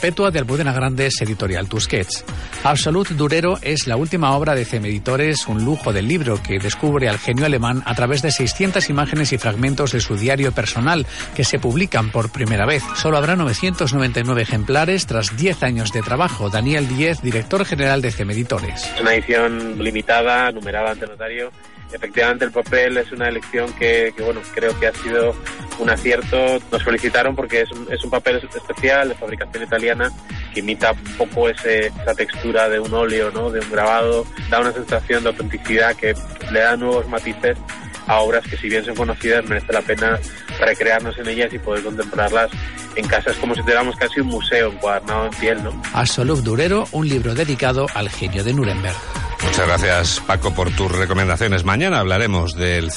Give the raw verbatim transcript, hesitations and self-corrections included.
Perpetua de Almudena Grandes, editorial Tusquets. Absolut Durero es la última obra de Cemeditores, un lujo del libro que descubre al genio alemán a través de seiscientas imágenes y fragmentos de su diario personal que se publican por primera vez. Solo habrá novecientos noventa y nueve ejemplares tras diez años de trabajo. Daniel Díez, director general de Cemeditores. Es una edición limitada, numerada ante notario. Efectivamente, el papel es una elección que, que, bueno, creo que ha sido un acierto. Nos felicitaron porque es un, es un papel especial de fabricación italiana que imita un poco ese, esa textura de un óleo, ¿no?, de un grabado. Da una sensación de autenticidad que le da nuevos matices a obras que, si bien son conocidas, merece la pena recrearnos en ellas y poder contemplarlas en casa. Es como si tuviéramos casi un museo encuadernado en piel, ¿no? Absolut Durero, un libro dedicado al genio de Nuremberg. Muchas gracias, Paco, por tus recomendaciones. Mañana hablaremos del